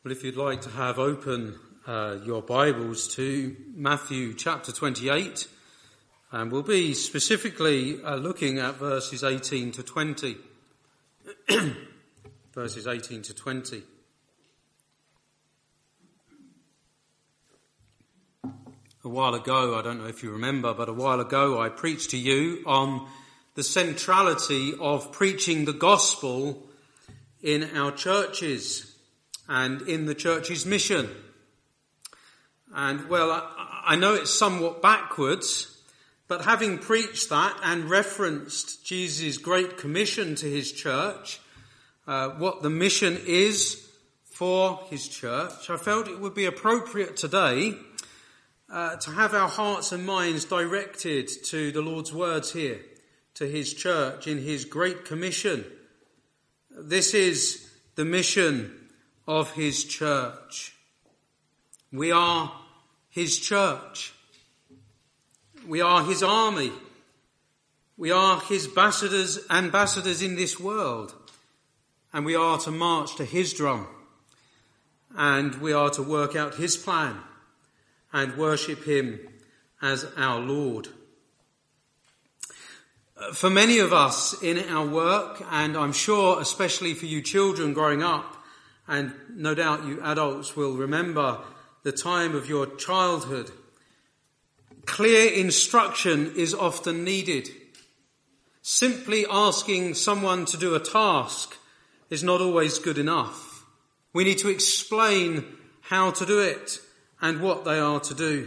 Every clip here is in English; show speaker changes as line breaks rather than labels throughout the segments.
Well, if you'd like to have open your Bibles to Matthew chapter 28, and we'll be specifically looking at verses 18 to 20. Verses 18 to 20. A while ago, I don't know if you remember, but a while ago I preached to you on the centrality of preaching the gospel in our churches and in the church's mission. And well, I know it's somewhat backwards, but having preached that and referenced Jesus' great commission to his church, what the mission is for his church, I felt it would be appropriate today to have our hearts and minds directed to the Lord's words here, to his church in his great commission. This is the mission of his church. We are his church. We are his army. We are his ambassadors in this world. And we are to march to his drum. And we are to work out his plan and worship him as our Lord. For many of us in our work, and I'm sure especially for you children growing up, and no doubt you adults will remember the time of your childhood, clear instruction is often needed. Simply asking someone to do a task is not always good enough. We need to explain how to do it and what they are to do.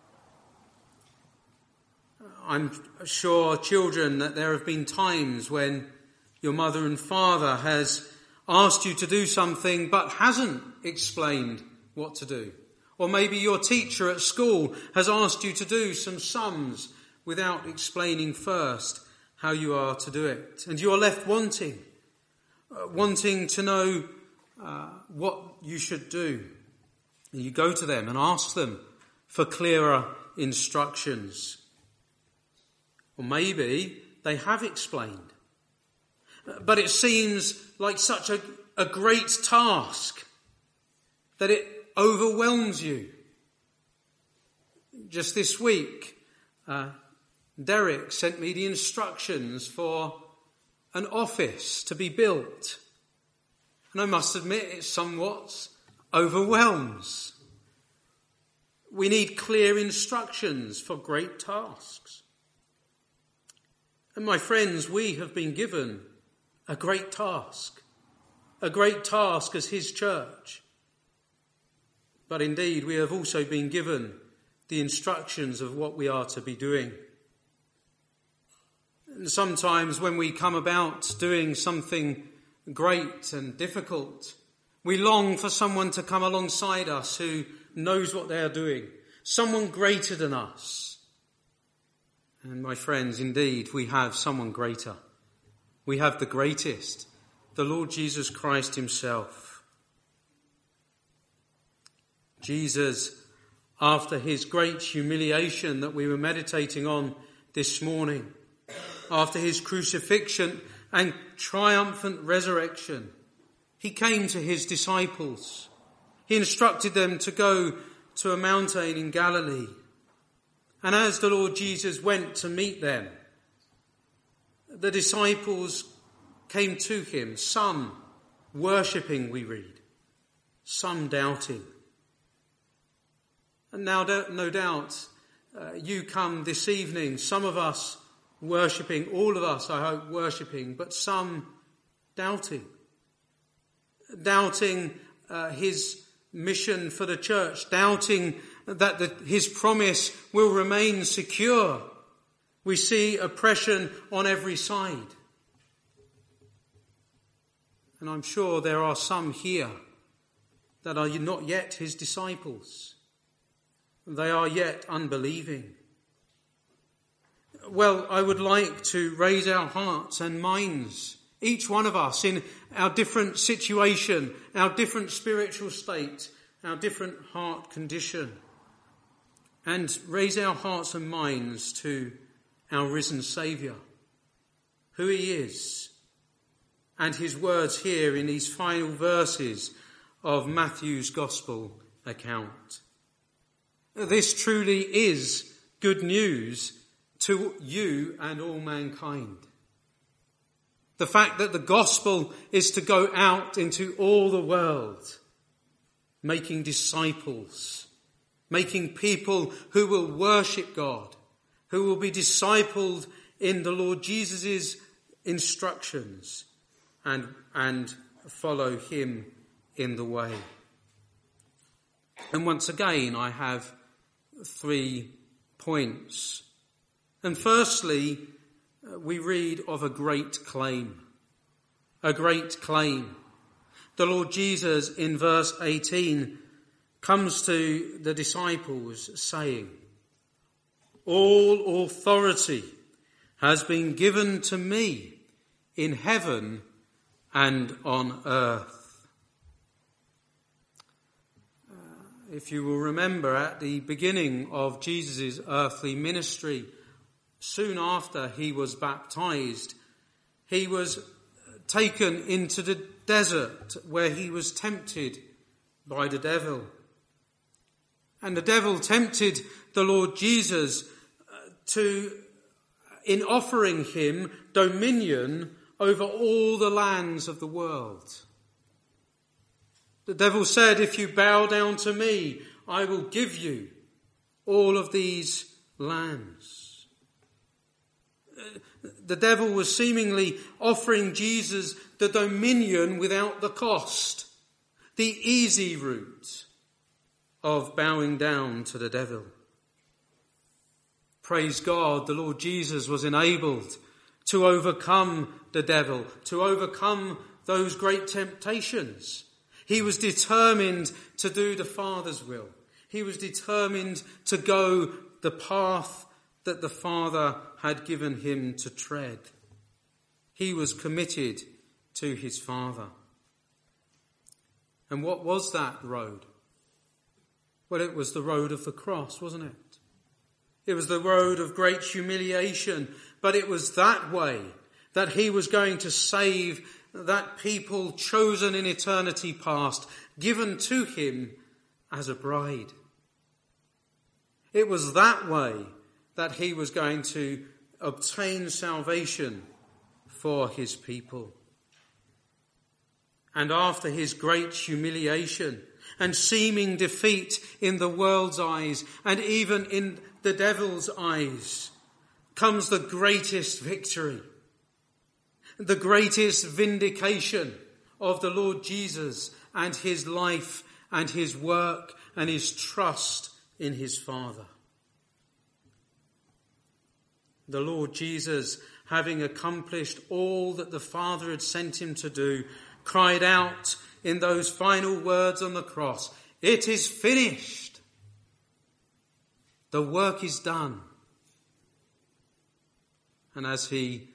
I'm sure, children, that there have been times when your mother and father has asked you to do something but hasn't explained what to do. Or maybe your teacher at school has asked you to do some sums without explaining first how you are to do it. And you're left wanting to know what you should do. And you go to them and ask them for clearer instructions. Or maybe they have explained, but it seems like such a great task that it overwhelms you. Just this week, Derek sent me the instructions for an office to be built. And I must admit it somewhat overwhelms. We need clear instructions for great tasks. And my friends, we have been given a great task as his church. But indeed, we have also been given the instructions of what we are to be doing. And sometimes when we come about doing something great and difficult, we long for someone to come alongside us who knows what they are doing, someone greater than us. And my friends, indeed, we have someone greater. We have the greatest, the Lord Jesus Christ himself. Jesus, after his great humiliation that we were meditating on this morning, after his crucifixion and triumphant resurrection, he came to his disciples. He instructed them to go to a mountain in Galilee. And as the Lord Jesus went to meet them, the disciples came to him, some worshipping, we read, some doubting. And now, no doubt, you come this evening, some of us worshipping, all of us, I hope, worshipping, but some doubting. Doubting his mission for the church, doubting that his promise will remain secure. We see oppression on every side. And I'm sure there are some here that are not yet his disciples. They are yet unbelieving. Well, I would like to raise our hearts and minds, each one of us in our different situation, our different spiritual state, our different heart condition, and raise our hearts and minds to our risen Saviour, who he is, and his words here in these final verses of Matthew's Gospel account. This truly is good news to you and all mankind. The fact that the gospel is to go out into all the world, making disciples, making people who will worship God, who will be discipled in the Lord Jesus' instructions and follow him in the way. And once again, I have 3 points. And firstly, we read of a great claim. A great claim. The Lord Jesus in verse 18 comes to the disciples saying, "All authority has been given to me in heaven and on earth." If you will remember, at the beginning of Jesus' earthly ministry, soon after he was baptized, he was taken into the desert where he was tempted by the devil. And the devil tempted the Lord Jesus in offering him dominion over all the lands of the world. The devil said, "If you bow down to me, I will give you all of these lands." The devil was seemingly offering Jesus the dominion without the cost, the easy route of bowing down to the devil. Praise God, the Lord Jesus was enabled to overcome the devil, to overcome those great temptations. He was determined to do the Father's will. He was determined to go the path that the Father had given him to tread. He was committed to his Father. And what was that road? Well, it was the road of the cross, wasn't it? It was the road of great humiliation, but it was that way that he was going to save that people chosen in eternity past, given to him as a bride. It was that way that he was going to obtain salvation for his people. And after his great humiliation and seeming defeat in the world's eyes and even in the devil's eyes, comes the greatest victory, the greatest vindication of the Lord Jesus and his life and his work and his trust in his Father. The Lord Jesus, having accomplished all that the Father had sent him to do, cried out in those final words on the cross, "It is finished." The work is done. And as he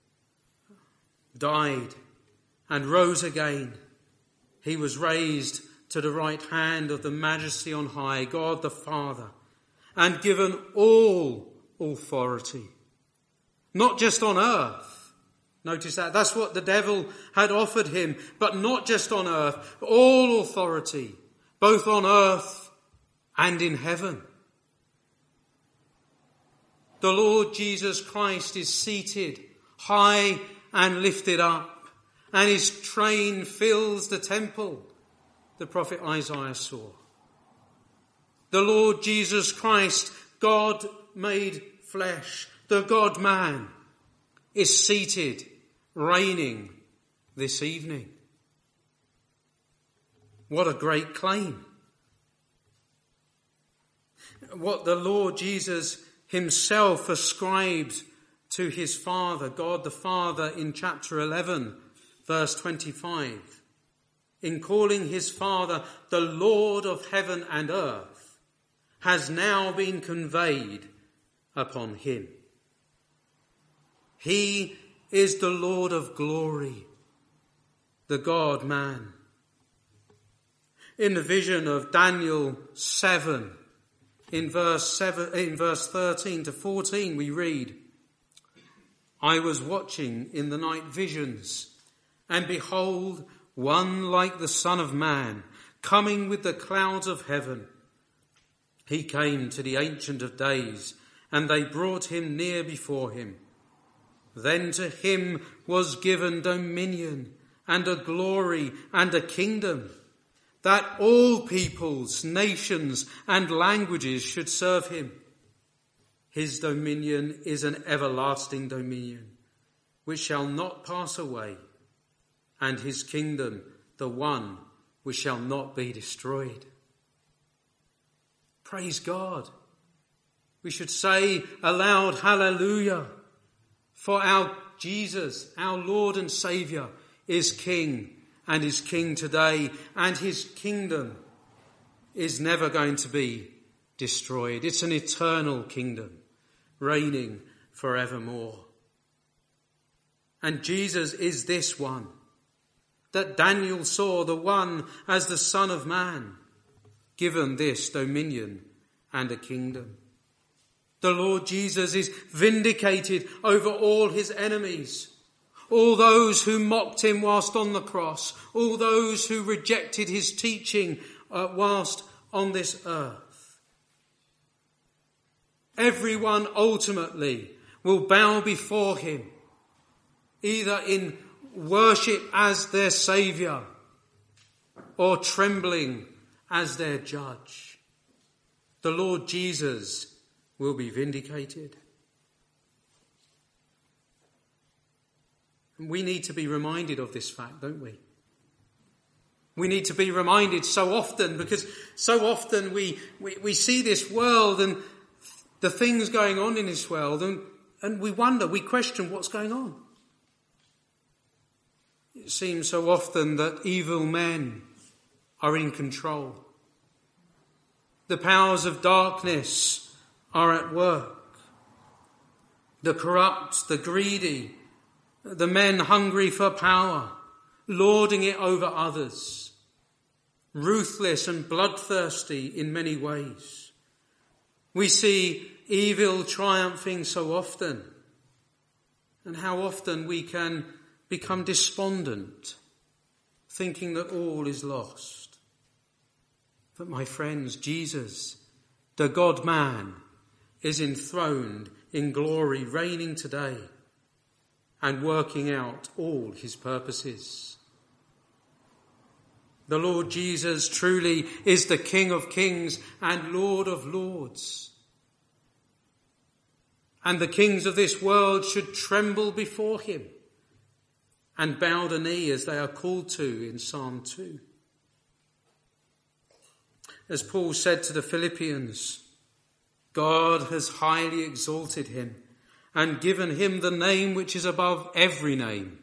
died and rose again, he was raised to the right hand of the Majesty on high, God the Father, and given all authority, not just on earth. Notice that. That's what the devil had offered him, but not just on earth, all authority, both on earth and in heaven. The Lord Jesus Christ is seated high and lifted up, and his train fills the temple, the prophet Isaiah saw. The Lord Jesus Christ, God made flesh, the God-man, is seated, reigning this evening. What a great claim. What the Lord Jesus himself ascribed to his Father, God the Father, in chapter 11, verse 25, in calling his Father the Lord of heaven and earth, has now been conveyed upon him. He is the Lord of glory, the God-man. In the vision of Daniel 7, in verse 13 to 14, we read, "I was watching in the night visions, and behold, one like the Son of Man, coming with the clouds of heaven. He came to the Ancient of Days, and they brought him near before him. Then to him was given dominion and a glory and a kingdom, that all peoples, nations, and languages should serve him. His dominion is an everlasting dominion, which shall not pass away, and his kingdom the one which shall not be destroyed. Praise God. We should say aloud, hallelujah, for our Jesus, our Lord and Saviour, is King, and is King today, and his kingdom is never going to be destroyed. It's an eternal kingdom, reigning forevermore. And Jesus is this one that Daniel saw, the one as the Son of Man, given this dominion and a kingdom. The Lord Jesus is vindicated over all his enemies, all those who mocked him whilst on the cross, all those who rejected his teaching whilst on this earth. Everyone ultimately will bow before him, either in worship as their Saviour or trembling as their judge. The Lord Jesus will be vindicated. And we need to be reminded of this fact, don't we? We need to be reminded so often, because so often we see this world and the things going on in this world, and we wonder, we question what's going on. It seems so often that evil men are in control. The powers of darkness are at work. The corrupt, the greedy, the men hungry for power, lording it over others, ruthless and bloodthirsty in many ways. We see evil triumphing so often, and how often we can become despondent, thinking that all is lost. But my friends, Jesus, the God-man, is enthroned in glory, reigning today and working out all his purposes. The Lord Jesus truly is the King of kings and Lord of lords. And the kings of this world should tremble before him and bow the knee as they are called to in Psalm 2. As Paul said to the Philippians, God has highly exalted him and given him the name which is above every name.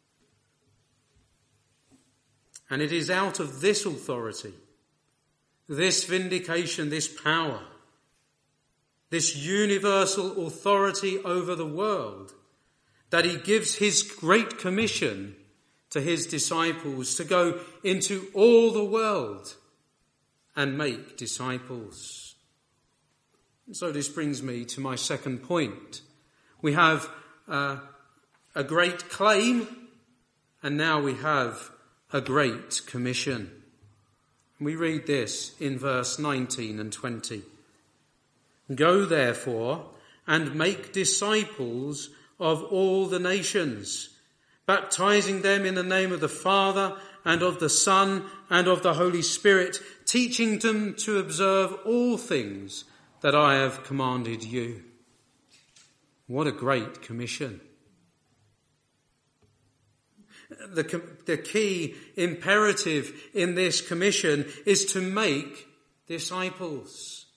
And it is out of this authority, this vindication, this power, this universal authority over the world, that he gives his great commission to his disciples to go into all the world and make disciples. And so this brings me to my second point. We have a great claim, and now we have a great commission. We read this in verse 19 and 20. Go therefore and make disciples of all the nations, baptizing them in the name of the Father and of the Son and of the Holy Spirit, teaching them to observe all things that I have commanded you. What a great commission. The key imperative in this commission is to make disciples.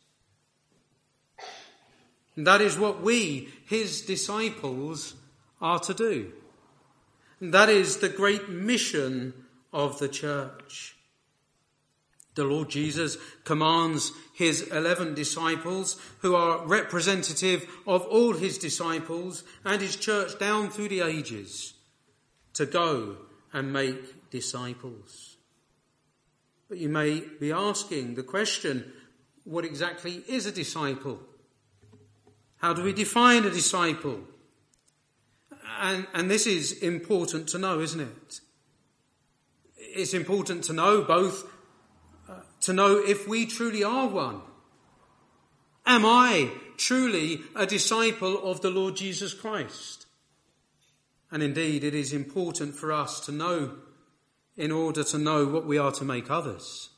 And that is what we, his disciples, are to do. And that is the great mission of the church. The Lord Jesus commands his 11 disciples, who are representative of all his disciples and his church down through the ages, to go and make disciples. But you may be asking the question, what exactly is a disciple? How do we define a disciple? And this is important to know, isn't it? It's important to know both to know if we truly are one. Am I truly a disciple of the Lord Jesus Christ? And indeed, it is important for us to know in order to know what we are to make others.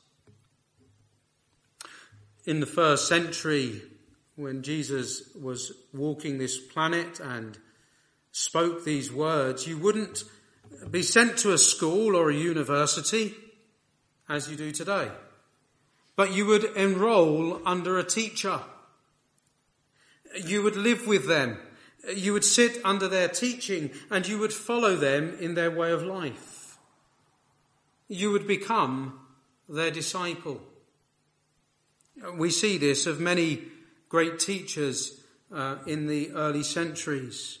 In the first century, when Jesus was walking this planet and spoke these words, you wouldn't be sent to a school or a university as you do today, but you would enroll under a teacher. You would live with them. You would sit under their teaching and you would follow them in their way of life. You would become their disciple. We see this of many great teachers in the early centuries.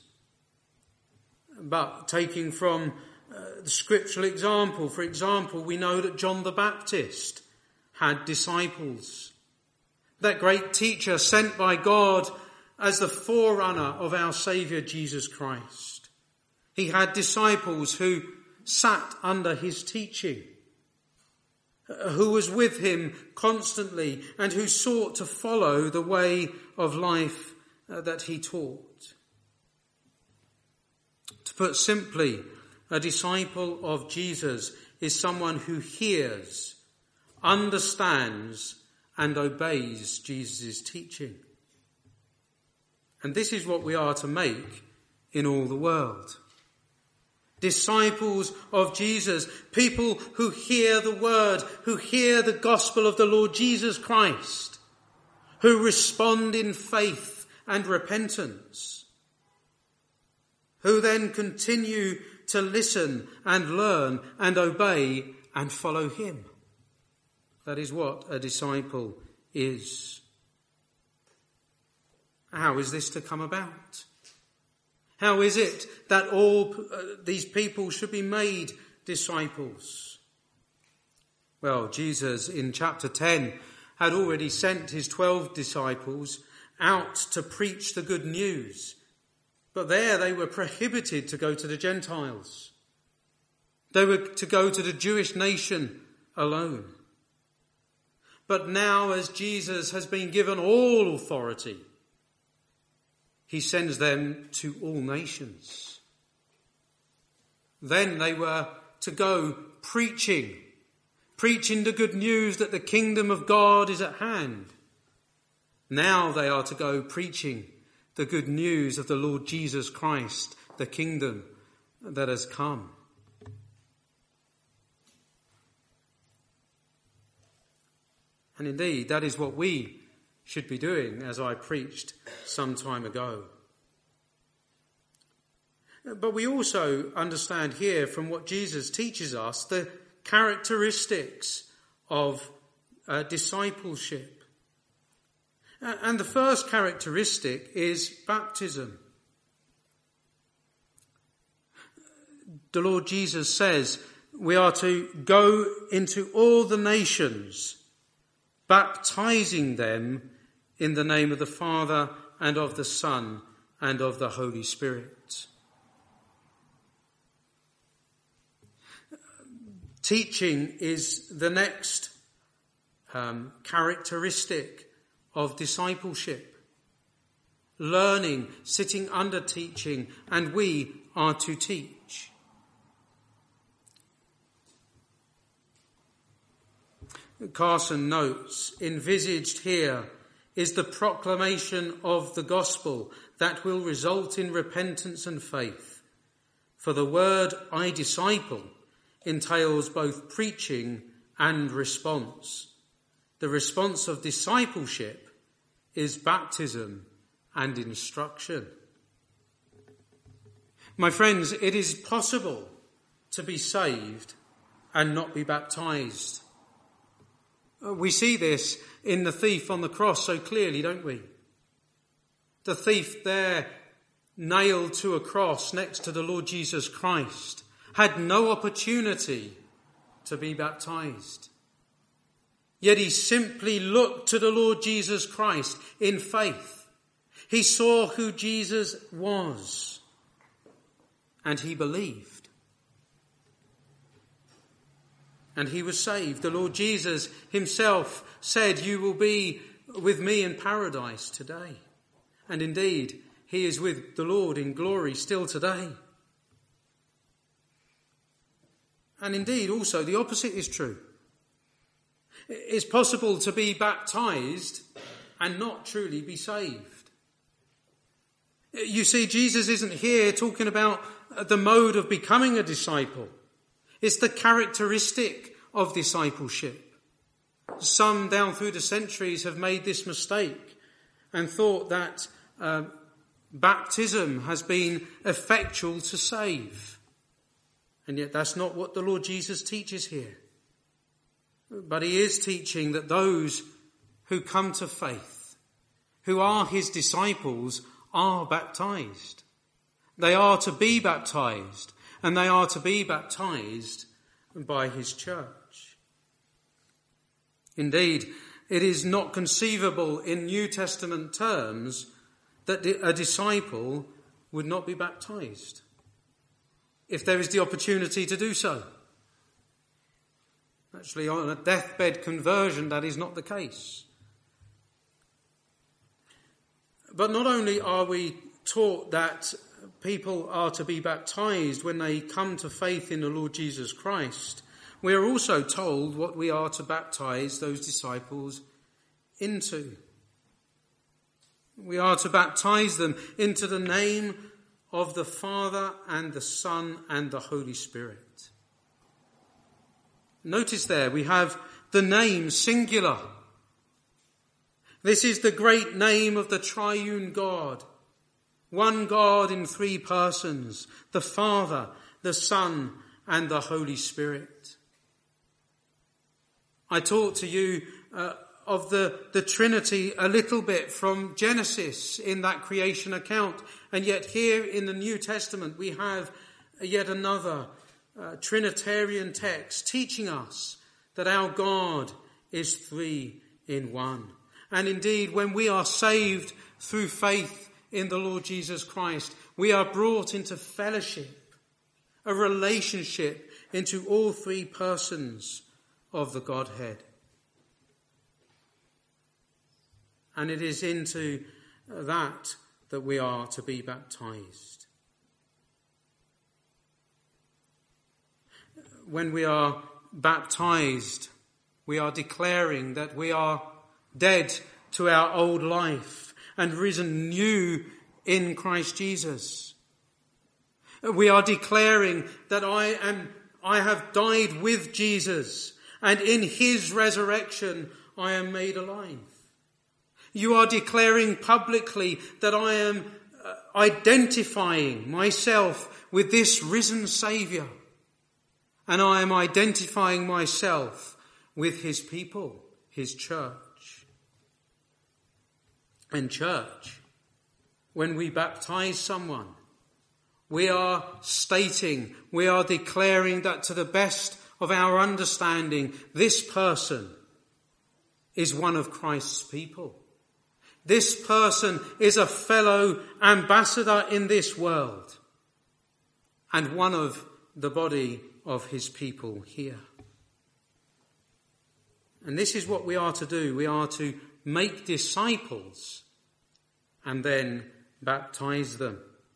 But taking from the scriptural example, for example, we know that John the Baptist had disciples. That great teacher sent by God as the forerunner of our Saviour Jesus Christ. He had disciples who sat under his teaching, who was with him constantly and who sought to follow the way of life that he taught. To put simply, a disciple of Jesus is someone who hears, understands, and obeys Jesus' teaching. And this is what we are to make in all the world. Disciples of Jesus, people who hear the word, who hear the gospel of the Lord Jesus Christ, who respond in faith and repentance, who then continue to listen and learn and obey and follow him. That is what a disciple is. How is this to come about? How is it that all these people should be made disciples? Well, Jesus in chapter 10 had already sent his 12 disciples out to preach the good news. But there they were prohibited to go to the Gentiles. They were to go to the Jewish nation alone. But now, as Jesus has been given all authority, he sends them to all nations. Then they were to go preaching the good news that the kingdom of God is at hand. Now they are to go preaching the good news of the Lord Jesus Christ, the kingdom that has come. And indeed, that is what we should be doing, as I preached some time ago. But we also understand here from what Jesus teaches us the characteristics of discipleship. And the first characteristic is baptism. The Lord Jesus says we are to go into all the nations, baptizing them in the name of the Father and of the Son and of the Holy Spirit. Teaching is the next characteristic of discipleship. Learning, sitting under teaching, and we are to teach. Carson notes, envisaged here is the proclamation of the gospel that will result in repentance and faith. For the word I disciple entails both preaching and response. The response of discipleship is baptism and instruction. My friends, it is possible to be saved and not be baptized. We see this in the thief on the cross so clearly, don't we? The thief there, nailed to a cross next to the Lord Jesus Christ, had no opportunity to be baptized. Yet he simply looked to the Lord Jesus Christ in faith. He saw who Jesus was, and he believed. and he was saved. The Lord Jesus himself said, "You will be with me in paradise today." And indeed, he is with the Lord in glory still today. And indeed, also, the opposite is true. It's possible to be baptized and not truly be saved. You see, Jesus isn't here talking about the mode of becoming a disciple. It's the characteristic of discipleship. Some down through the centuries have made this mistake and thought that baptism has been effectual to save. And yet that's not what the Lord Jesus teaches here. But he is teaching that those who come to faith, who are his disciples, are baptized. They are to be baptized, and they are to be baptized by his church. Indeed, it is not conceivable in New Testament terms that a disciple would not be baptized if there is the opportunity to do so. Actually, on a deathbed conversion, that is not the case. But not only are we taught that people are to be baptized when they come to faith in the Lord Jesus Christ, we are also told what we are to baptize those disciples into. We are to baptize them into the name of the Father and the Son and the Holy Spirit. Notice there we have the name singular. This is the great name of the triune God. One God in three persons, the Father, the Son, and the Holy Spirit. I talked to you of the Trinity a little bit from Genesis in that creation account. And yet here in the New Testament we have yet another Trinitarian text teaching us that our God is three in one. And indeed, when we are saved through faith in the Lord Jesus Christ, we are brought into fellowship, a relationship into all three persons of the Godhead. And it is into that we are to be baptized. When we are baptized, we are declaring that we are dead to our old life and risen new in Christ Jesus. We are declaring that I have died with Jesus, and in his resurrection I am made alive. You are declaring publicly that I am identifying myself with this risen Saviour, and I am identifying myself with his people, his church. And church, when we baptize someone, we are stating, we are declaring that to the best of our understanding, this person is one of Christ's people. This person is a fellow ambassador in this world and one of the body of his people here. And this is what we are to do. We are to make disciples and then baptize them.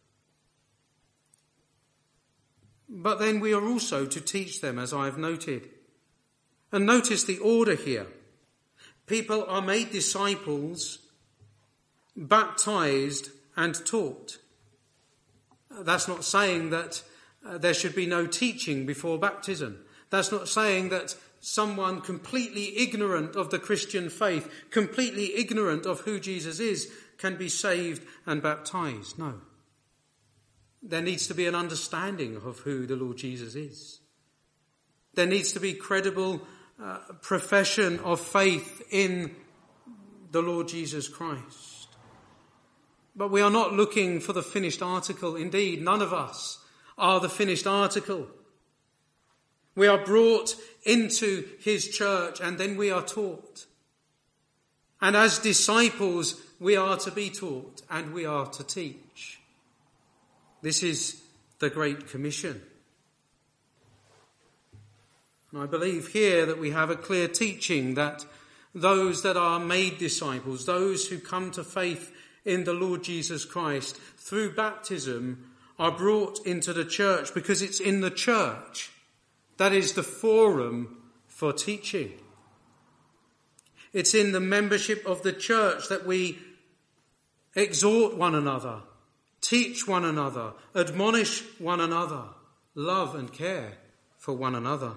But then we are also to teach them, as I have noted. And notice the order here. People are made disciples, baptized and taught. That's not saying that there should be no teaching before baptism. That's not saying that someone completely ignorant of the Christian faith, completely ignorant of who Jesus is, can be saved and baptized. No. There needs to be an understanding of who the Lord Jesus is. There needs to be credible profession of faith in the Lord Jesus Christ. But we are not looking for the finished article. Indeed, none of us are the finished article. We are brought into his church and then we are taught. And as disciples, we are to be taught and we are to teach. This is the Great Commission. And I believe here that we have a clear teaching that those that are made disciples, those who come to faith in the Lord Jesus Christ through baptism, are brought into the church because it's in the church that is the forum for teaching. It's in the membership of the church that we exhort one another, teach one another, admonish one another, love and care for one another.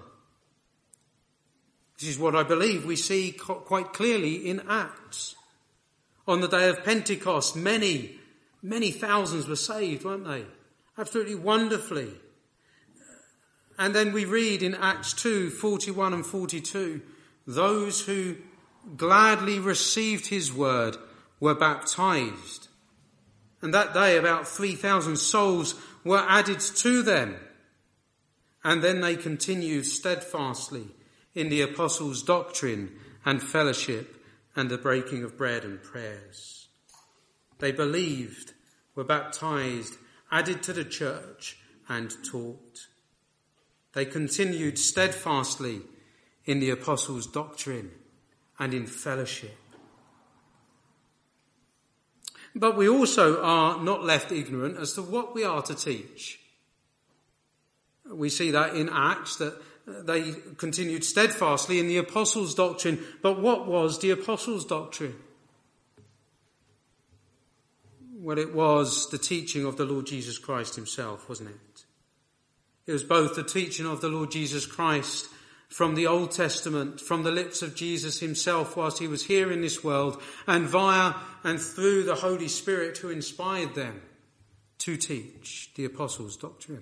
This is what I believe we see quite clearly in Acts. On the day of Pentecost, many thousands were saved, weren't they? Absolutely wonderfully. And then we read in Acts 2:41 and 42, those who gladly received his word were baptized. And that day about 3,000 souls were added to them. And then they continued steadfastly in the apostles' doctrine and fellowship and the breaking of bread and prayers. They believed, were baptized, added to the church and taught. They continued steadfastly in the apostles' doctrine and in fellowship. But we also are not left ignorant as to what we are to teach. We see that in Acts, that they continued steadfastly in the apostles' doctrine. But what was the apostles' doctrine? Well, it was the teaching of the Lord Jesus Christ himself, wasn't it? It was both the teaching of the Lord Jesus Christ from the Old Testament, from the lips of Jesus himself whilst he was here in this world, and via and through the Holy Spirit who inspired them to teach the apostles' doctrine.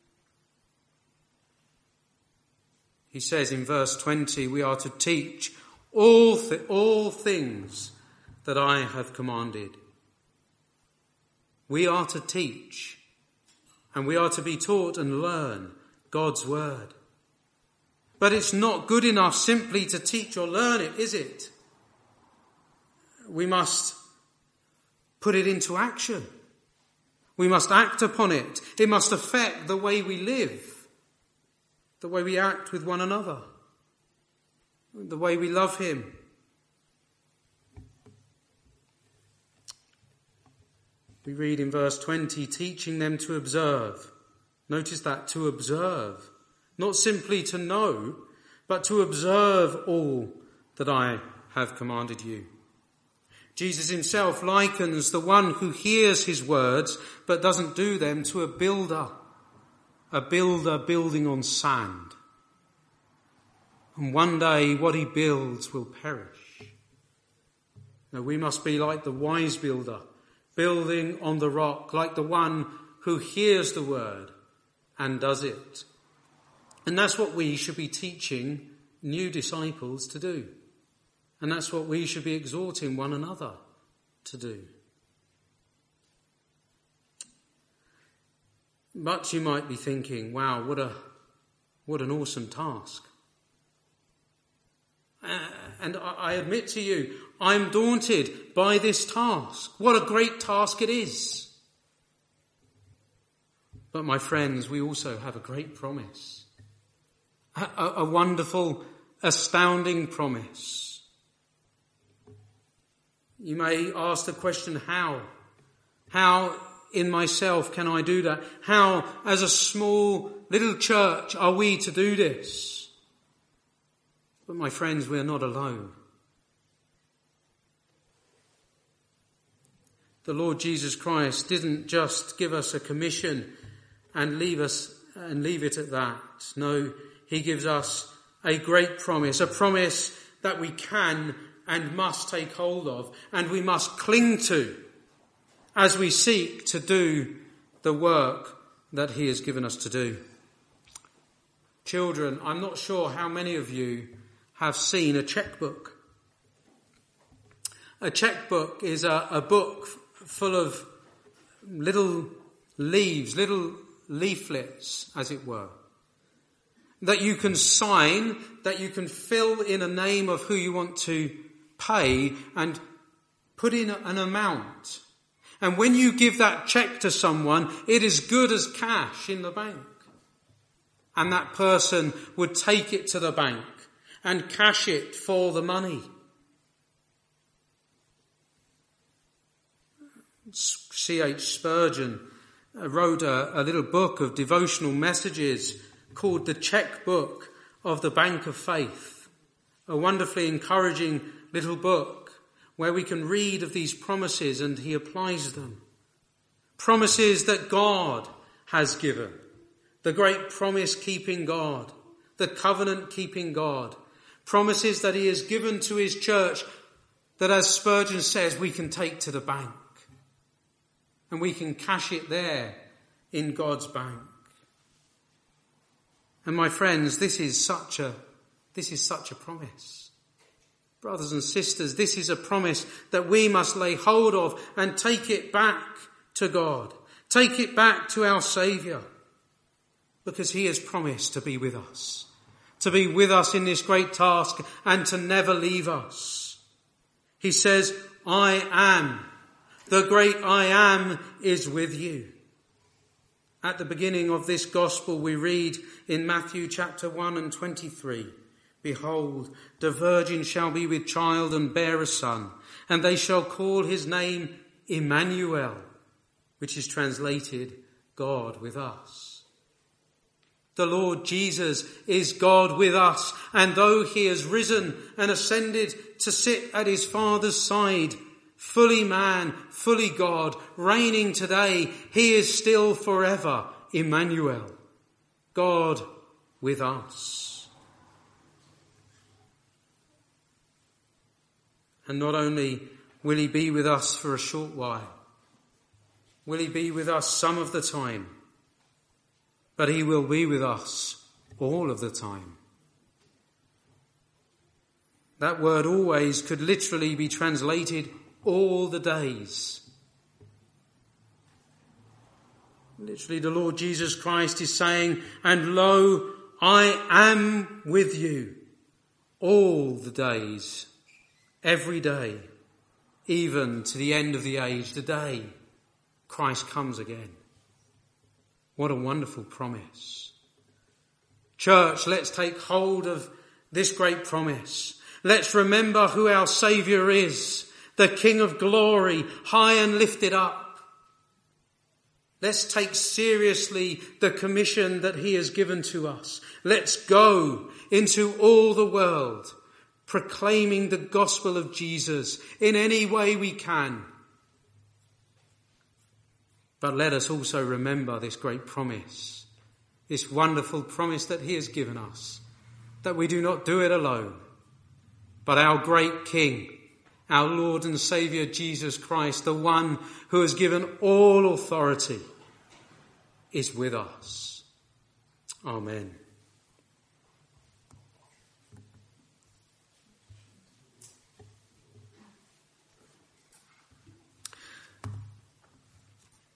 He says in verse 20, we are to teach all things that I have commanded. We are to teach, and we are to be taught and learn God's word. But it's not good enough simply to teach or learn it, is it? We must put it into action. We must act upon it. It must affect the way we live, the way we act with one another, the way we love him. We read in verse 20, teaching them to observe. Notice that, to observe. Not simply to know, but to observe all that I have commanded you. Jesus himself likens the one who hears his words but doesn't do them to a builder building on sand. And one day what he builds will perish. Now we must be like the wise builder, building on the rock, like the one who hears the word and does it. And that's what we should be teaching new disciples to do. And that's what we should be exhorting one another to do. But you might be thinking, wow, what an awesome task. And I admit to you, I'm daunted by this task. What a great task it is. But my friends, we also have a great promise. A wonderful, astounding promise. You may ask the question, how? How in myself can I do that? How, as a small little church, are we to do this? But my friends, we are not alone. The Lord Jesus Christ didn't just give us a commission and leave it at that. No, he gives us a great promise, a promise that we can and must take hold of, and we must cling to as we seek to do the work that he has given us to do. Children, I'm not sure how many of you have seen a checkbook. A checkbook is a book full of little leaves, little leaflets, as it were, that you can sign, that you can fill in a name of who you want to pay and put in an amount. And when you give that check to someone, it is good as cash in the bank. and that person would take it to the bank and cash it for the money. C.H. Spurgeon wrote a little book of devotional messages called The Checkbook of the Bank of Faith, a wonderfully encouraging little book where we can read of these promises and he applies them. Promises that God has given, the great promise-keeping God, the covenant-keeping God, promises that he has given to his church that, as Spurgeon says, we can take to the bank and we can cash it there in God's bank. And my friends, this is such a promise. Brothers and sisters, this is a promise that we must lay hold of and take it back to God. Take it back to our Saviour, because he has promised to be with us in this great task and to never leave us. He says, I am, the great I am is with you. At the beginning of this gospel we read in Matthew chapter 1 and 23, behold, the virgin shall be with child and bear a son, and they shall call his name Emmanuel, which is translated God with us. The Lord Jesus is God with us, and though he has risen and ascended to sit at his Father's side, fully man, fully God, reigning today, he is still forever Emmanuel, God with us. And not only will he be with us for a short while, will he be with us some of the time, but he will be with us all of the time. That word always could literally be translated all the days. Literally, the Lord Jesus Christ is saying, and lo, I am with you all the days, every day, even to the end of the age, the day Christ comes again. What a wonderful promise. Church, let's take hold of this great promise. Let's remember who our Saviour is, the King of glory, high and lifted up. Let's take seriously the commission that he has given to us. Let's go into all the world, proclaiming the gospel of Jesus in any way we can. But let us also remember this great promise, this wonderful promise that he has given us, that we do not do it alone, but our great King, our Lord and Saviour Jesus Christ, the one who has given all authority, is with us. Amen.